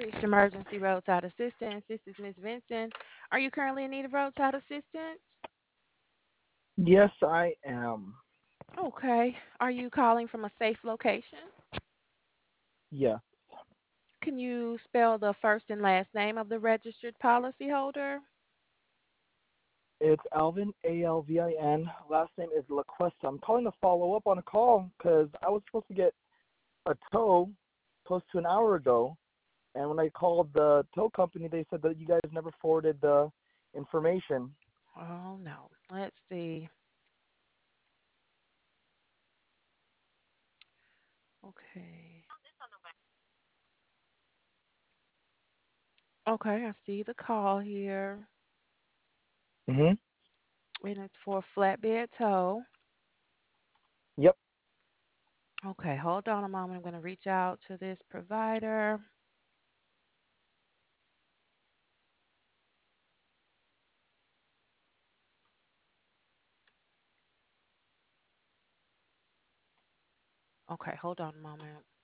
reached emergency roadside assistance. This is Miss Vincent. Are you currently in need of roadside assistance? Yes, I am. Okay. Are you calling from a safe location? Yes. Can you spell the first and last name of the registered policyholder? It's Alvin, Alvin. Last name is LaQuesta. I'm calling to follow up on a call because I was supposed to get a tow close to an hour ago. And when I called the tow company, they said that you guys never forwarded the information. Oh no. Let's see. Okay. Okay, I see the call here. Mm-hmm. And it's for flatbed tow. Yep. Okay, hold on a moment. I'm going to reach out to this provider. Okay, hold on a moment.